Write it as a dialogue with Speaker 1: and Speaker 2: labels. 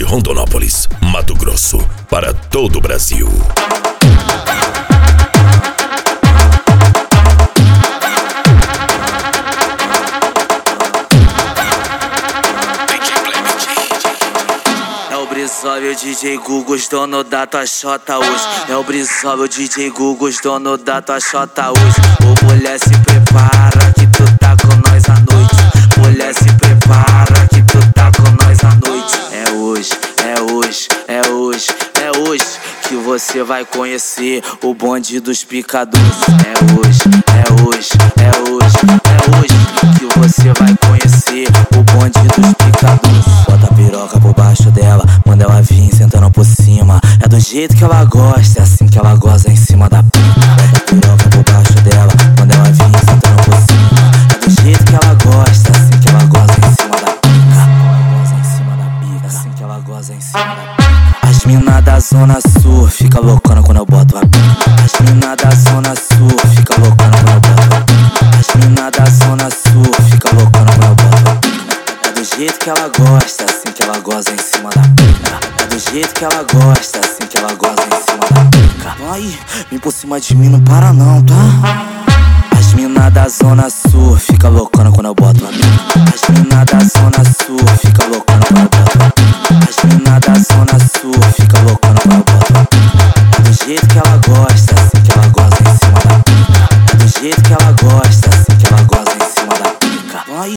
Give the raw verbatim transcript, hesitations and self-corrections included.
Speaker 1: Rondonópolis, Mato Grosso, para todo o Brasil.
Speaker 2: Brisóvio, D J Gugos, dono da tua xota hoje. É o Brisóvio, D J Gugos, dono da tua xota hoje. Ô mulher, se prepara que tu tá com nós à noite. Mulher, se prepara que tu tá com nós à noite. É hoje, é hoje, é hoje, é hoje que você vai conhecer o bonde dos picadores. É hoje, é hoje, é hoje, é hoje que você vai conhecer o bonde dos picadores. Bota a piroca por baixo dela, manda ela vir sentando por cima. É do jeito que ela gosta, é assim que ela goza em cima da pica. Bota a piroca por baixo dela, manda ela vir sentando por cima. É do jeito que ela gosta, é assim que ela goza em cima da pica. Goza em cima da pica, é assim que ela goza em cima da pica. As mina da zona sul fica loucona quando eu boto a pica. As mina da zona sul fica loucona quando eu boto a pica. As mina da zona sul fica loucona quando eu boto a pica. É do jeito que ela gosta, assim que ela goza em cima da pica. É do jeito que ela gosta, assim que ela goza em cima da pica. Vai, vem por cima de mim, não para não, tá? As mina da zona sul fica loucona quando eu boto a pica. As mina da zona sul fica loucona quando eu boto a pica.